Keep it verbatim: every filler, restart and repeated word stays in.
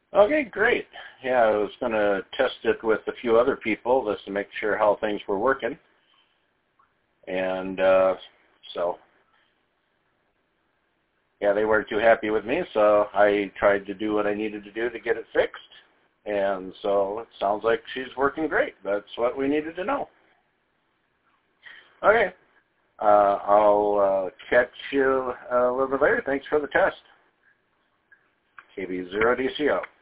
Okay, great. Yeah, I was going to test it with a few other people just to make sure how things were working. And uh, so, yeah, they weren't too happy with me, so I tried to do what I needed to do to get it fixed. And so it sounds like she's working great. That's what we needed to know. Okay. Uh, I'll uh, catch you a little bit later. Thanks for the test. K B zero D C O.